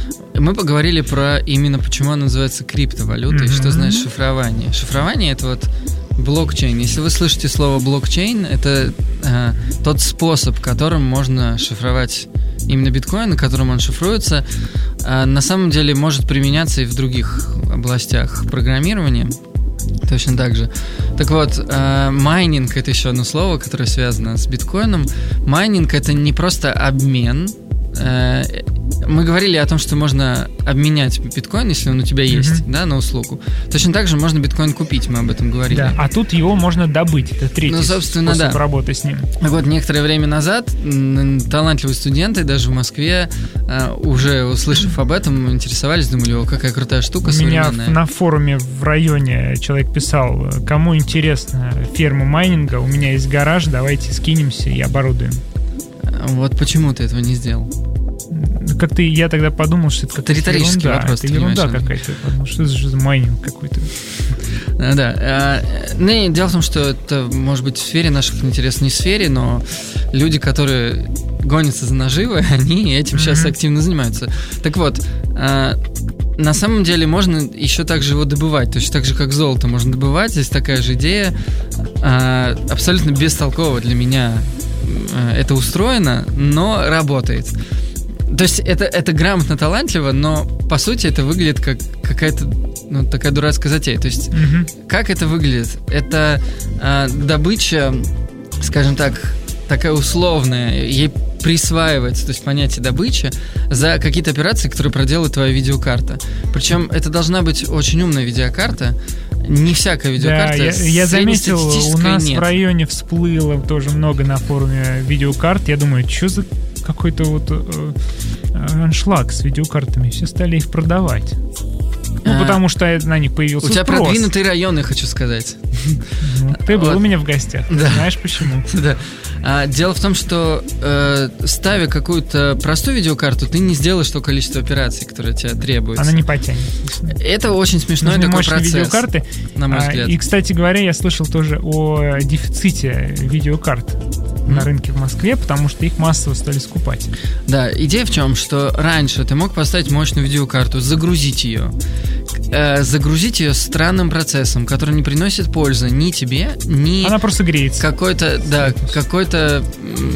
Мы поговорили про именно почему она называется криптовалютой, mm-hmm. что значит шифрование. Шифрование — это вот блокчейн. Если вы слышите слово блокчейн, это э, тот способ, которым можно шифровать именно биткоин, которым он шифруется, э, на самом деле может применяться и в других областях программирования. Точно так же. Так вот, э, майнинг — это еще одно слово, которое связано с биткоином. Майнинг — это не просто обмен. Э, мы говорили о том, что можно обменять биткоин, если он у тебя есть, mm-hmm. да, на услугу. Точно так же можно биткоин купить, мы об этом говорили. Да, а тут его можно добыть. Это третий ну, собственно, способ да. работы с ним. Вот некоторое время назад талантливые студенты даже в Москве, уже услышав об этом, интересовались, думали, о, какая крутая штука современная. У меня на форуме в районе человек писал, кому интересна ферма майнинга, у меня есть гараж, давайте скинемся и оборудуем. Вот почему ты этого не сделал? Как-то я тогда подумал, что это какая-то риторический ерунда. вопрос. Это ерунда какая-то. Подумал, что это же за майнинг какой-то. Да, да. Ну и дело в том, что это может быть в сфере наших интересов, не в сфере, но люди, которые гонятся за наживой, они этим mm-hmm. сейчас активно занимаются. Так вот, на самом деле можно еще также его добывать, точно так же, как золото можно добывать. Здесь такая же идея, абсолютно бестолково для меня это устроено, но работает. То есть это, это грамотно, талантливо, но по сути это выглядит как какая-то, ну, такая дурацкая затея. То есть Мгм. как это выглядит? Это э, добыча, скажем так, такая условная, ей присваивается, то есть понятие добыча, за какие-то операции, которые проделает твоя видеокарта. Причем это должна быть очень умная видеокарта. Не всякая Да, видеокарта. я, я заметил, у среднестатистической нас нет. в районе всплыло тоже много на форуме видеокарт. Я думаю, что за какой-то вот э, э, аншлаг с видеокартами? Все стали их продавать. Ну, А, потому что на них появился У тебя спрос. продвинутый район, я хочу сказать. Ну, ты был Вот. у меня в гостях. Да. Знаешь почему? Да. А, дело в том, что э, ставя какую-то простую видеокарту, ты не сделаешь то количество операций, которые тебе требуется. Она не потянет. Это очень смешной Нужны такой мощные процесс, видеокарты. на мой А, взгляд. И, кстати говоря, я слышал тоже о дефиците видеокарт на рынке в Москве, потому что их массово стали скупать. Да, идея в чем, что раньше ты мог поставить мощную видеокарту, загрузить ее, э, загрузить ее странным процессом, который не приносит пользы ни тебе, ни Она просто греется. какой-то, да, какой-то м,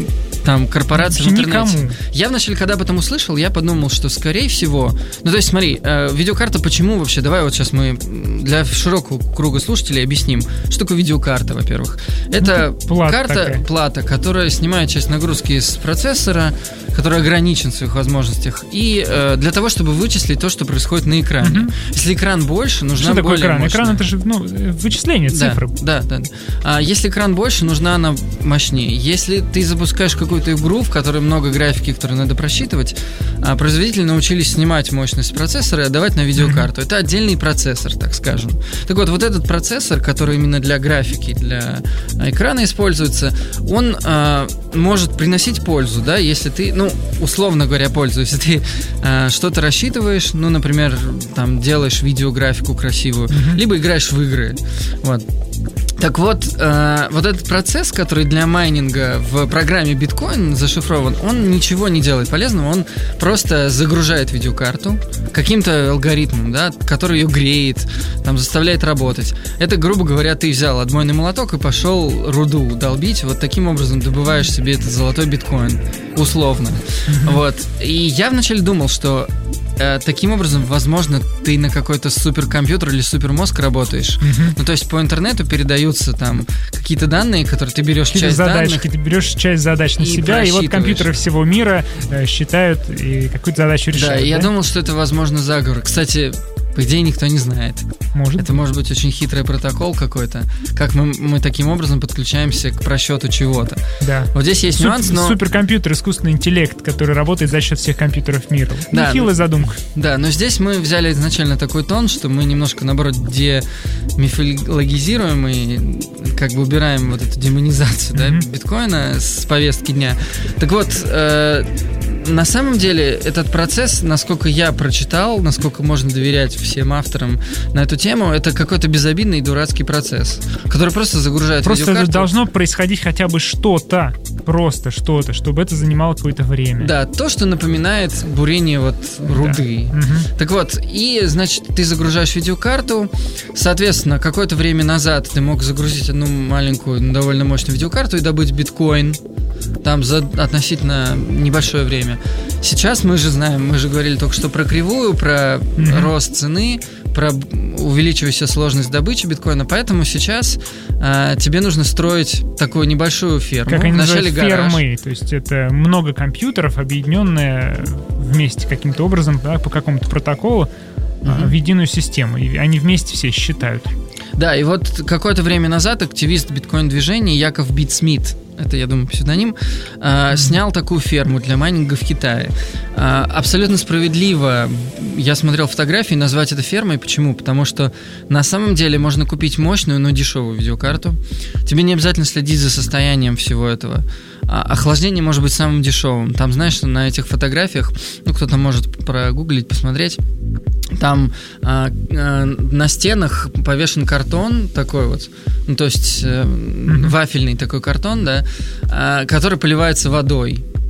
там корпорации в Вообще интернете. никому. Я вначале, когда об этом услышал, я подумал, что скорее всего, ну то есть смотри, э, видеокарта почему вообще? Давай вот сейчас мы для широкого круга слушателей объясним, что такое видеокарта, во-первых. Это Ну, плата карта, такая. плата, которая снимает часть нагрузки с процессора, который ограничен в своих возможностях, и э, для того, чтобы вычислить то, что происходит на экране. Мгм. Если экран больше, нужна Что такое более экран? мощная. Экран — это же ну, вычисление, Да, цифры. да, да. А если экран больше, нужна она мощнее. Если ты запускаешь какую-то игру, в которой много графики, которые надо просчитывать, а производители научились снимать мощность процессора и отдавать на видеокарту. Это отдельный процессор, так скажем. Так вот, вот этот процессор, который именно для графики, для а, экрана используется, он а, может приносить пользу, да, если ты, ну, условно говоря, пользу, если ты а, что-то рассчитываешь, ну, например, там, делаешь видеографику красивую, либо играешь в игры, вот. Так вот, э, вот этот процесс, который для майнинга в программе биткоин зашифрован, он ничего не делает полезного, он просто загружает видеокарту каким-то алгоритмом, да, который ее греет, там, заставляет работать. Это, грубо говоря, ты взял отбойный молоток и пошел руду долбить, вот таким образом добываешь себе этот золотой биткоин, условно. Вот. И я вначале думал, что э, таким образом, возможно, ты на какой-то суперкомпьютер или супермозг работаешь. Мгм. Ну, то есть по интернету передаются там какие-то данные, которые ты берешь Какие-то часть задачки, данных. ты берешь часть задач на и себя, и вот просчитываешь. компьютеры всего мира э, считают и какую-то задачу Да, решают. и я да? думал, что это, возможно, заговор. Кстати, по идее, никто не знает. Может. Это может быть очень хитрый протокол какой-то, как мы, мы таким образом подключаемся к просчету чего-то. Да. Вот здесь есть Суп- нюанс, но... Суперкомпьютер, искусственный интеллект, который работает за счет всех компьютеров мира. Да, Нехилая ну- задумка. Да, но здесь мы взяли изначально такой тон, что мы немножко, наоборот, демифологизируем и как бы убираем вот эту демонизацию, да, Мгм. биткоина с повестки дня. Так вот, э, на самом деле этот процесс, насколько я прочитал, насколько можно доверять всем авторам на эту тему, это какой-то безобидный и дурацкий процесс, который просто загружает Просто видеокарту. должно происходить хотя бы что-то, просто что-то, чтобы это занимало какое-то время. Да, то, что напоминает бурение вот руды. Да. Мгм. Так вот, и, значит, ты загружаешь видеокарту, соответственно, какое-то время назад ты мог загрузить одну маленькую, но довольно мощную видеокарту и добыть биткоин, там за относительно небольшое время. Сейчас мы же знаем, мы же говорили только что про кривую, про Мгм. рост цены, про увеличивающуюся сложность добычи биткоина, поэтому сейчас а, тебе нужно строить такую небольшую ферму. Как они Вначале называют, гараж. фермы. То есть это много компьютеров, объединенные вместе каким-то образом, да, по какому-то протоколу, а, Мгм. в единую систему. И они вместе все считают. Да, и вот какое-то время назад активист биткоин-движения Яков Битсмит, это, я думаю, псевдоним, э, снял такую ферму для майнинга в Китае. Э, абсолютно справедливо, я смотрел фотографии, назвать это фермой. Почему? Потому что на самом деле можно купить мощную, но дешевую видеокарту. Тебе не обязательно следить за состоянием всего этого. А охлаждение может быть самым дешевым. Там, знаешь, на этих фотографиях, ну, кто-то может прогуглить, посмотреть, там а, а, на стенах повешен картон такой вот, ну, то есть э, Мгм. вафельный такой картон, да, а, который поливается водой.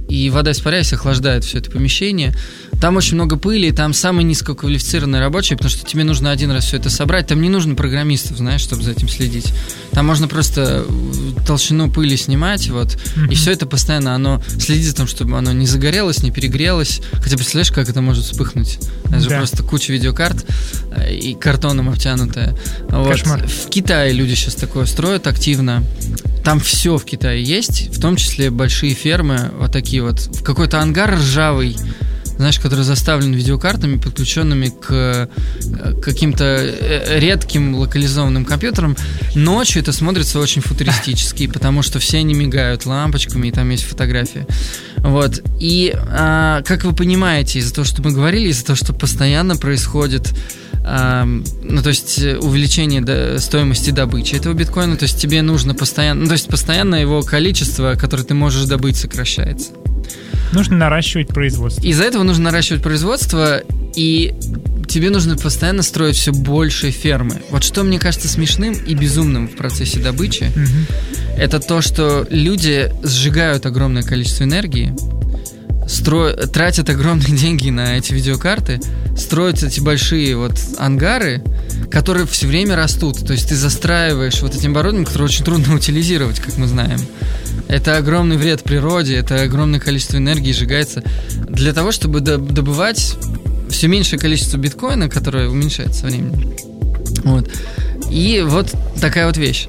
и вода, испаряясь, охлаждает все это помещение. Там очень много пыли, там самые низкоквалифицированные рабочие, потому что тебе нужно один раз все это собрать. Там не нужно программистов, знаешь, чтобы за этим следить. Там можно просто толщину пыли снимать, вот, mm-hmm. и все это постоянно, оно следит за тем, чтобы оно не загорелось, не перегрелось. Хотя, представляешь, как это может вспыхнуть? Это же да. просто куча видеокарт и картоном обтянутая. Вот. В Китае люди сейчас такое строят активно. Там все в Китае есть, в том числе большие фермы, вот такие вот. Какой-то ангар ржавый, знаешь, который заставлен видеокартами, подключенными к каким-то редким локализованным компьютерам. Ночью это смотрится очень футуристически, потому что все они мигают лампочками, и там есть фотографии. Вот. И, а, как вы понимаете, из-за того, что мы говорили, из-за того, что постоянно происходит а, ну, то есть увеличение до, стоимости добычи этого биткоина, то есть тебе нужно постоянно, ну, то есть постоянно его количество, которое ты можешь добыть, сокращается. Нужно наращивать производство. Из-за этого нужно наращивать производство, и тебе нужно постоянно строить все большие фермы. Вот что мне кажется смешным и безумным в процессе добычи, угу. это то, что люди сжигают огромное количество энергии, стро... тратят огромные деньги на эти видеокарты, строят эти большие вот ангары, которые все время растут. То есть ты застраиваешь вот этим оборудованием, которое очень трудно утилизировать, как мы знаем. Это огромный вред природе, это огромное количество энергии сжигается для того, чтобы добывать все меньшее количество биткоина, которое уменьшается со временем. Вот. И вот такая вот вещь.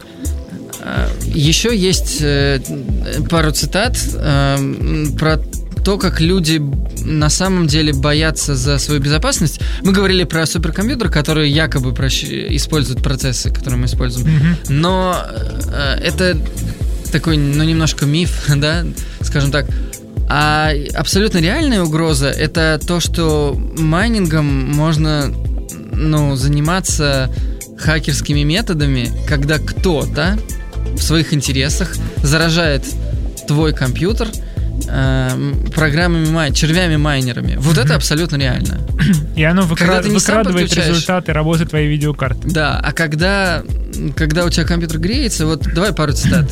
Еще есть пару цитат про то, как люди на самом деле боятся за свою безопасность. Мы говорили про суперкомпьютер, который якобы использует процессы, которые мы используем. Mm-hmm. Но это такой, ну, немножко миф, да, скажем так. А абсолютно реальная угроза — это то, что майнингом можно, ну, заниматься хакерскими методами, когда кто-то в своих интересах заражает твой компьютер э, программами, май... червями-майнерами. Вот mm-hmm. это абсолютно реально. И оно выкра... выкрадывает результаты работы твоей видеокарты. Да, а когда, когда у тебя компьютер греется, вот давай пару цитат.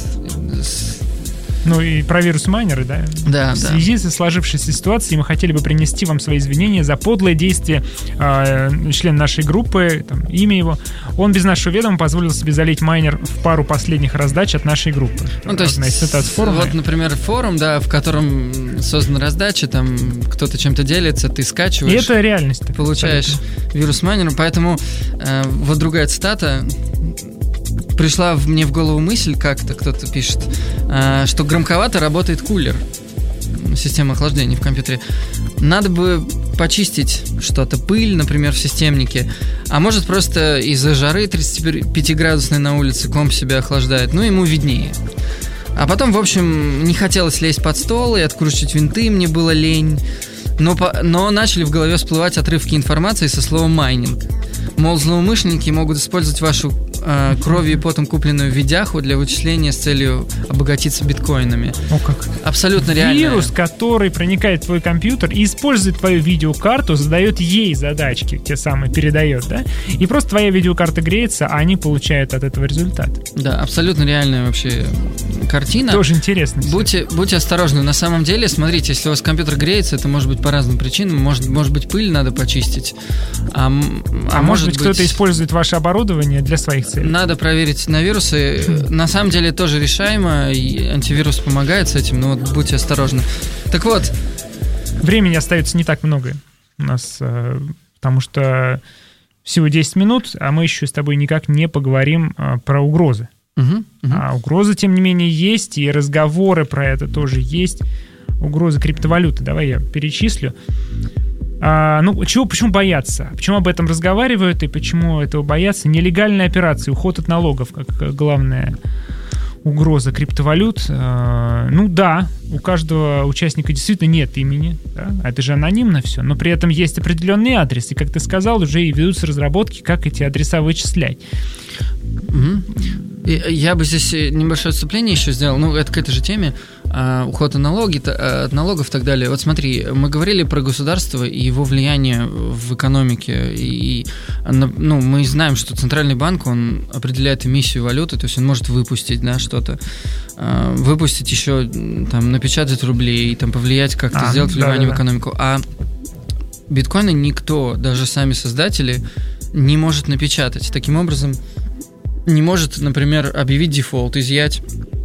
Ну и про вирус-майнеры, да? Да, В да. связи со сложившейся ситуацией мы хотели бы принести вам свои извинения за подлое действие э, члена нашей группы, там, имя его. Он без нашего ведома позволил себе залить майнер в пару последних раздач от нашей группы. Ну, то есть, вот, например, форум, да, в котором создана раздача, там кто-то чем-то делится, ты скачиваешь. И это реальность. Так, получаешь вирус-майнер, поэтому э, вот другая цитата. Пришла мне в голову мысль, как-то кто-то пишет, что громковато работает кулер, система охлаждения в компьютере. Надо бы почистить что-то, пыль, например, в системнике. А может, просто из-за жары тридцатипятиградусной на улице комп себя охлаждает, ну, ему виднее. А потом, в общем, не хотелось лезть под стол и откручивать винты, мне было лень. Но, по, но начали в голове всплывать отрывки информации со словом «майнинг». Мол, злоумышленники могут использовать вашу э, кровью и потом купленную видяху для вычисления с целью обогатиться биткоинами. О, как. Абсолютно реально. Вирус, который проникает в твой компьютер и использует твою видеокарту, задает ей задачки, те самые, передает, да? И просто твоя видеокарта греется, а они получают от этого результат. Да, абсолютно реальная вообще картина. Тоже интересно. Будьте, будьте осторожны. На самом деле, смотрите, если у вас компьютер греется, это может быть по разным причинам. Может, может быть, пыль надо почистить. А, а, а может быть, кто-то использует ваше оборудование для своих целей. Надо проверить на вирусы. На самом деле тоже решаемо, и антивирус помогает с этим, но вот будьте осторожны. Так вот. Времени остается не так много у нас, потому что всего десять минут, а мы еще с тобой никак не поговорим про угрозы. Угу, угу. А угрозы, тем не менее, есть, и разговоры про это тоже есть. Угрозы криптовалюты. Давай я перечислю. А, ну, чего, почему боятся? Почему об этом разговаривают и почему этого боятся? Нелегальные операции, уход от налогов, как главная угроза криптовалют. А, ну да, у каждого участника действительно нет имени, да? Это же анонимно все, но при этом есть определенный адрес, и, как ты сказал, уже и ведутся разработки, как эти адреса вычислять. Угу. Я бы здесь небольшое отступление еще сделал, ну, это к этой же теме. уход от, налоги, от налогов и так далее. Вот смотри, мы говорили про государство и его влияние в экономике. И, ну, мы знаем, что Центральный банк, он определяет эмиссию валюты, то есть он может выпустить, да, что-то, выпустить еще, там, напечатать рублей, там, повлиять как-то, а, сделать влияние да, да, в экономику. А биткоины никто, даже сами создатели, не может напечатать. Таким образом, не может, например, объявить дефолт, изъять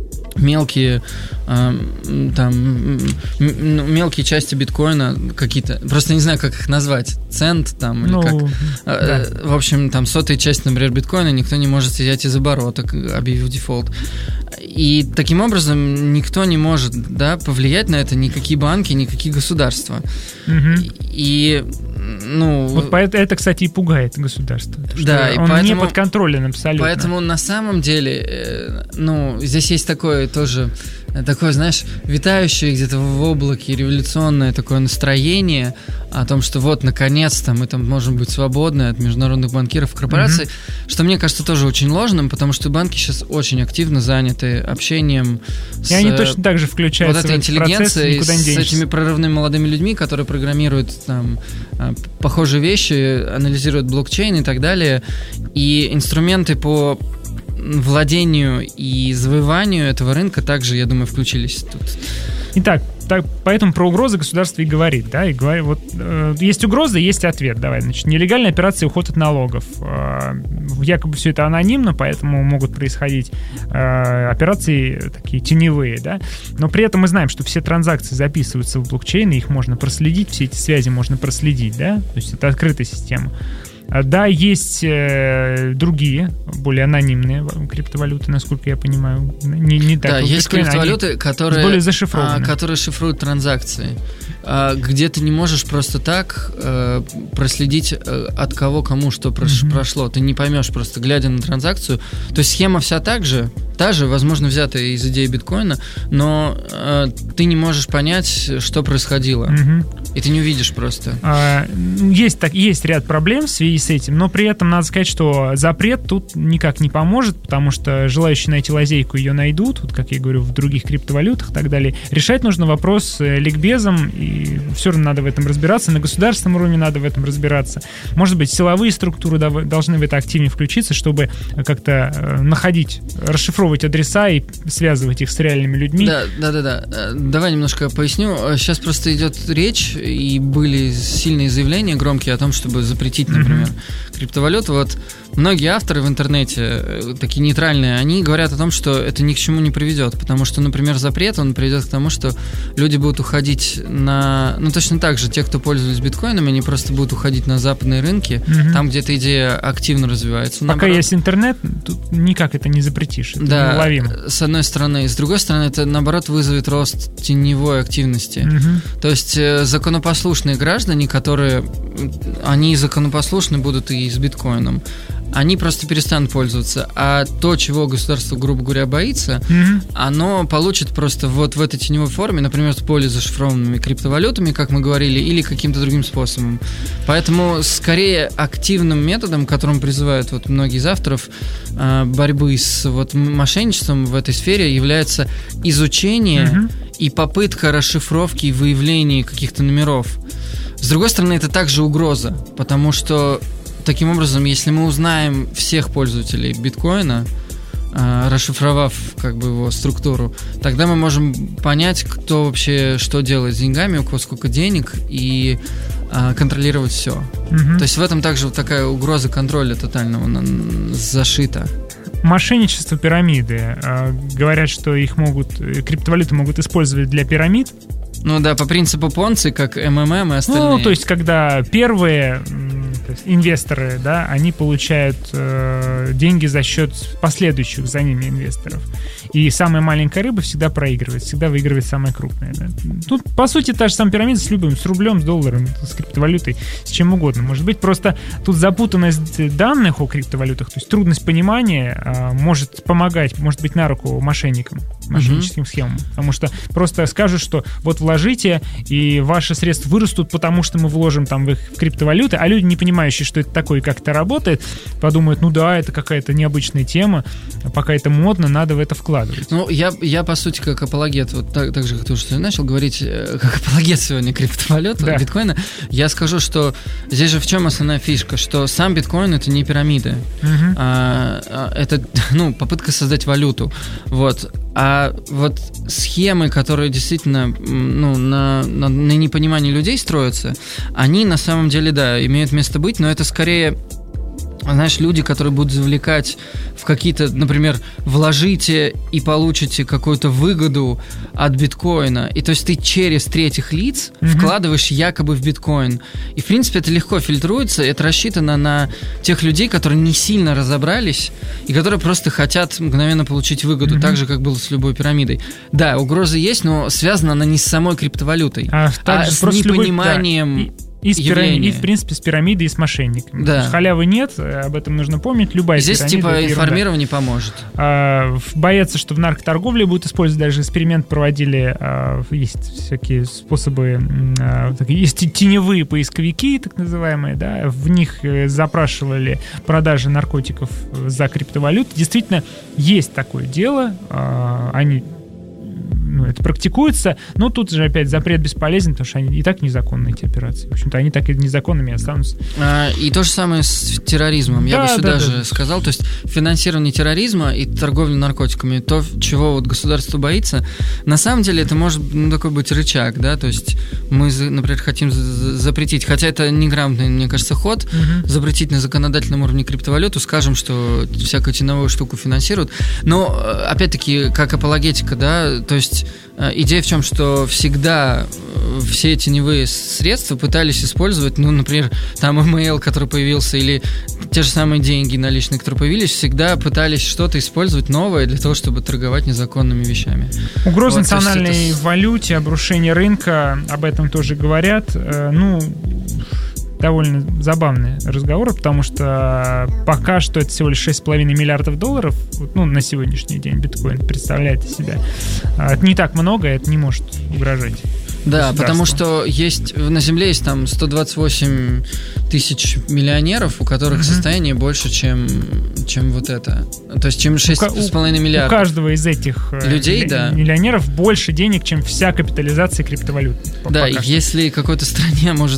мелкие э, там м- мелкие части биткоина какие-то, просто не знаю, как их назвать, цент там, ну, или как э, да. В общем, там сотая часть, например, биткоина никто не может взять из оборота, объявив дефолт. И таким образом никто не может, да, повлиять на это, никакие банки, никакие государства. Угу. И ну, вот поэтому это, кстати, и пугает государство. Да, и он поэтому, не подконтролен абсолютно. Поэтому на самом деле, ну, здесь есть такое тоже, такое, знаешь, витающее где-то в облаке революционное такое настроение о том, что вот, наконец-то мы там можем быть свободны от международных банкиров и корпораций, mm-hmm. что мне кажется тоже очень ложным, потому что банки сейчас очень активно заняты общением с... И они точно так же включаются вот этой в этот процесс, интеллигенцией, с этими прорывными молодыми людьми, которые программируют там похожие вещи, анализируют блокчейн и так далее. И инструменты по владению и завоеванию этого рынка также, я думаю, включились тут. Итак, так, поэтому про угрозы государство и говорит, да, и говорит, вот э, есть угрозы, есть ответ, давай, значит, нелегальная операция, уход от налогов, э, якобы все это анонимно, поэтому могут происходить э, операции такие теневые, да, но при этом мы знаем, что все транзакции записываются в блокчейн, и их можно проследить, все эти связи можно проследить, да, то есть это открытая система. Да, есть э, другие, более анонимные криптовалюты, насколько я понимаю. Не, не так. Да, есть биткоин, криптовалюты, которые, более зашифрованы. А, которые шифруют транзакции. А, где ты не можешь просто так а, проследить, а, от кого кому что прош, mm-hmm. прошло. Ты не поймешь просто, глядя на транзакцию. То есть схема вся так же, та же, возможно, взятая из идеи биткоина, но а, ты не можешь понять, что происходило. Mm-hmm. И ты не увидишь просто. А, есть, так, есть ряд проблем в связи с этим, но при этом надо сказать, что запрет тут никак не поможет, потому что желающие найти лазейку ее найдут, вот как я говорю, в других криптовалютах и так далее. Решать нужно вопрос ликбезом, и все равно надо в этом разбираться, на государственном уровне надо в этом разбираться. Может быть, силовые структуры должны в это активнее включиться, чтобы как-то находить, расшифровывать адреса и связывать их с реальными людьми. Да, да, да, да. Давай немножко поясню. Сейчас просто идет речь, и были сильные заявления громкие о том, чтобы запретить, например, mm-hmm. криптовалюту. Вот многие авторы в интернете, такие нейтральные, они говорят о том, что это ни к чему не приведет, потому что, например, запрет, он приведет к тому, что люди будут уходить на... Ну, точно так же, те, кто пользовались биткоинами, они просто будут уходить на западные рынки, mm-hmm. там, где эта идея активно развивается. Пока наоборот, есть интернет, тут никак это не запретишь, это да, неуловимо. С одной стороны. С другой стороны, это, наоборот, вызовет рост теневой активности. Mm-hmm. То есть законопослушные граждане, которые... Они законопослушны будут и с биткоином, они просто перестанут пользоваться. А то, чего государство, грубо говоря, боится, mm-hmm. оно получит просто вот в этой теневой форме, например, с более зашифрованными криптовалютами, как мы говорили, или каким-то другим способом. Поэтому скорее активным методом, которым призывают вот многие из авторов борьбы с вот мошенничеством в этой сфере, является изучение mm-hmm. и попытка расшифровки и выявления каких-то номеров. С другой стороны, это также угроза, потому что таким образом, если мы узнаем всех пользователей биткоина, э, расшифровав как бы его структуру, тогда мы можем понять, кто вообще что делает с деньгами, у кого сколько денег, и э, контролировать все. Mm-hmm. То есть в этом также вот такая угроза контроля тотального зашита. Мошенничество, пирамиды. Э, говорят, что их могут, криптовалюты могут использовать для пирамид. Ну да, по принципу Понци, как эм эм эм и остальные. Ну, то есть, когда первые то есть, инвесторы, да, они получают э, деньги за счет последующих за ними инвесторов. И самая маленькая рыба всегда проигрывает, всегда выигрывает самая крупная. Да. Тут, по сути, та же самая пирамида с любым, с рублем, с долларом, с криптовалютой, с чем угодно. Может быть, просто тут запутанность данных о криптовалютах, то есть трудность понимания э, может помогать, может быть, на руку мошенникам. мошенническим mm-hmm. схемам. Потому что просто скажут, что вот вложите, и ваши средства вырастут, потому что мы вложим там в их в криптовалюты, а люди, не понимающие, что это такое и как это работает, подумают, ну да, это какая-то необычная тема, пока это модно, надо в это вкладывать. Ну, я, я по сути, как апологет, вот так, так же, как ты уже начал говорить, как апологет сегодня криптовалют, да. биткоина, я скажу, что здесь же в чем основная фишка, что сам биткоин — это не пирамида, uh-huh. а, это, ну, попытка создать валюту, вот. А вот схемы, которые действительно ну, на, на, на непонимании людей строятся, они на самом деле, да, имеют место быть, но это скорее, знаешь, люди, которые будут завлекать в какие-то, например, вложите и получите какую-то выгоду от биткоина. И то есть ты через третьих лиц mm-hmm. вкладываешь якобы в биткоин. И, в принципе, это легко фильтруется. Это рассчитано на тех людей, которые не сильно разобрались и которые просто хотят мгновенно получить выгоду, mm-hmm. так же, как было с любой пирамидой. Да, угроза есть, но связана она не с самой криптовалютой, а, а с непониманием... Любой, да. И, с пирамид, и, в принципе, с пирамидой и с мошенниками. Да. Халявы нет, об этом нужно помнить. Любая Здесь, пирамида... типа, информирование поможет. А, боятся, что в наркоторговле будут использовать. Даже эксперимент проводили. А, есть всякие способы... А, есть теневые поисковики, так называемые. Да, в них запрашивали продажи наркотиков за криптовалюту. Действительно, есть такое дело. А, они... Ну, это практикуется, но тут же опять запрет бесполезен, потому что они и так незаконные, эти операции. В общем-то, они так и незаконными останутся. А, и то же самое с терроризмом. Я да, бы сюда да, же да. сказал. То есть финансирование терроризма и торговля наркотиками, то, чего вот государство боится, на самом деле это может ну, такой быть рычаг, да, то есть мы, например, хотим запретить, хотя это неграмотный, мне кажется, ход, угу. запретить на законодательном уровне криптовалюту, скажем, что всякую теневую штуку финансируют, но, опять-таки, как апологетика, да, то есть идея в чем, что всегда все теневые средства пытались использовать, ну, например, там email, который появился, или те же самые деньги наличные, которые появились, всегда пытались что-то использовать новое для того, чтобы торговать незаконными вещами. Угроза вот, национальной это... валюте, обрушение рынка, об этом тоже говорят. Ну, довольно забавные разговоры, потому что пока что это всего лишь шесть с половиной миллиардов долларов, ну, на сегодняшний день биткоин представляет из себя. Это не так много, это не может угрожать. Да, потому что есть на Земле есть там сто двадцать восемь тысяч миллионеров, у которых mm-hmm. состояние больше, чем, чем вот это. То есть, чем шесть с половиной миллиардов. У каждого из этих людей, да. миллионеров больше денег, чем вся капитализация криптовалют. Да, если какой-то стране может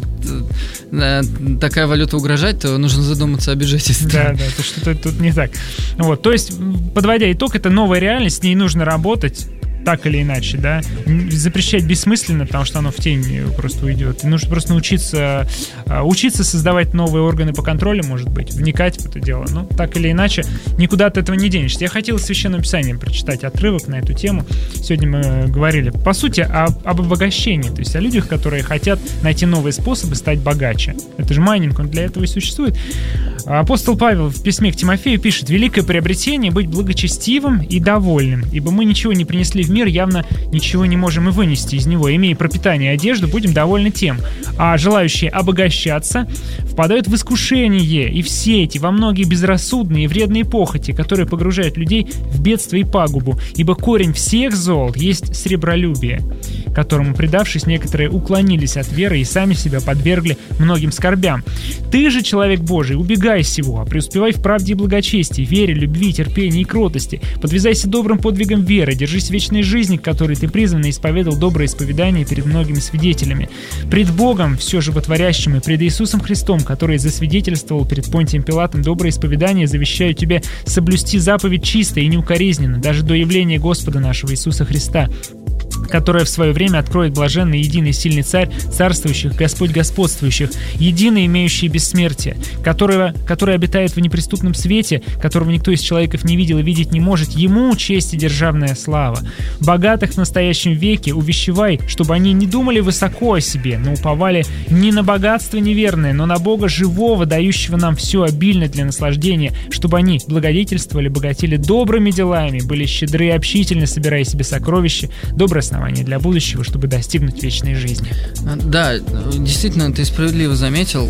такая валюта угрожать, то нужно задуматься о бюджете страны. Да, да, то что-то тут не так. Вот, то есть, подводя итог, это новая реальность, с ней нужно работать. Так или иначе, да, запрещать бессмысленно, потому что оно в тень просто уйдет. И нужно просто научиться учиться создавать новые органы по контролю, может быть, вникать в это дело. Но так или иначе, никуда от этого не денешься. Я хотел в Священном Писании прочитать отрывок на эту тему. Сегодня мы говорили, по сути, об, об обогащении, то есть о людях, которые хотят найти новые способы стать богаче. Это же майнинг, он для этого и существует. Апостол Павел в письме к Тимофею пишет: «Великое приобретение — быть благочестивым и довольным, ибо мы ничего не принесли в мир, явно ничего не можем и вынести из него. Имея пропитание и одежду, будем довольны тем. А желающие обогащаться впадают в искушение, и все эти во многие безрассудные и вредные похоти, которые погружают людей в бедство и пагубу. Ибо корень всех зол есть сребролюбие, которому, предавшись, некоторые уклонились от веры и сами себя подвергли многим скорбям. Ты же, человек Божий, убегай сего, а преуспевай в правде и благочестии, вере, любви, терпении и кротости. Подвязайся добрым подвигом веры, держись вечной жизни, к которой ты призван, и исповедал доброе исповедание перед многими свидетелями. Пред Богом, все животворящим, и пред Иисусом Христом, который засвидетельствовал перед Понтием Пилатом доброе исповедание, завещаю тебе соблюсти заповедь чисто и неукоризненно, даже до явления Господа нашего Иисуса Христа, которое в свое время откроет блаженный единый сильный царь царствующих, Господь господствующих, единый имеющий бессмертие, которого, который обитает в неприступном свете, которого никто из человеков не видел и видеть не может, ему честь и державная слава. Богатых в настоящем веке увещевай, чтобы они не думали высоко о себе, но уповали не на богатство неверное, но на Бога живого, дающего нам все обильно для наслаждения, чтобы они благодетельствовали, богатели добрыми делами, были щедры и общительны, собирая себе сокровища, доброе основание для будущего, чтобы достигнуть вечной жизни. Да, действительно, ты справедливо заметил.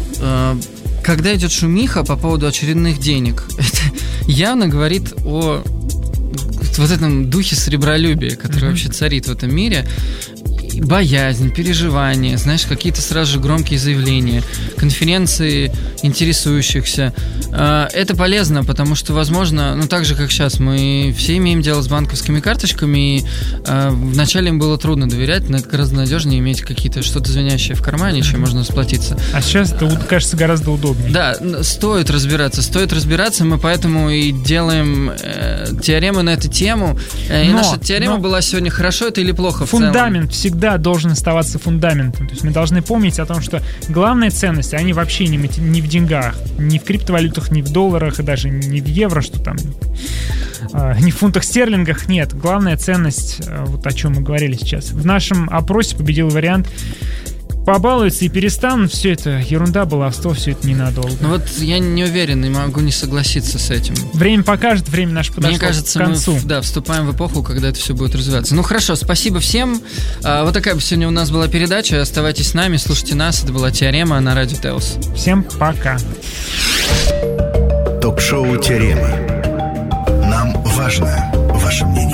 Когда идет шумиха по поводу очередных денег, это явно говорит о вот в этом духе сребролюбия, который mm-hmm. вообще царит в этом мире. Боязнь, переживания, знаешь, какие-то сразу же громкие заявления, конференции интересующихся. Это полезно, потому что, возможно, ну так же, как сейчас, мы все имеем дело с банковскими карточками, и вначале им было трудно доверять, но это гораздо надежнее иметь какие-то что-то звенящее в кармане, чем можно расплатиться. А сейчас это, кажется, гораздо удобнее. Да, стоит разбираться, стоит разбираться, мы поэтому и делаем э, теоремы на эту тему. И но, наша теорема была сегодня «Хорошо это или плохо» в целом. Фундамент всегда должен оставаться фундаментом. То есть мы должны помнить о том, что главные ценности, они вообще не, не в деньгах, не в криптовалютах, не в долларах и даже не в евро, что там, э, не в фунтах стерлингах. Нет, главная ценность, э, вот о чем мы говорили сейчас. В нашем опросе победил вариант побалуются и перестанут, все это ерунда, баловство, все это ненадолго. Ну вот я не уверен и могу не согласиться с этим. Время покажет, время наше подошло Мне кажется, к концу. мы да, вступаем в эпоху, когда это все будет развиваться. Ну хорошо, спасибо всем. А, вот такая сегодня у нас была передача. Оставайтесь с нами, слушайте нас. Это была Теорема на Радио Теос. Всем пока. Ток-шоу «Теорема». Нам важно ваше мнение.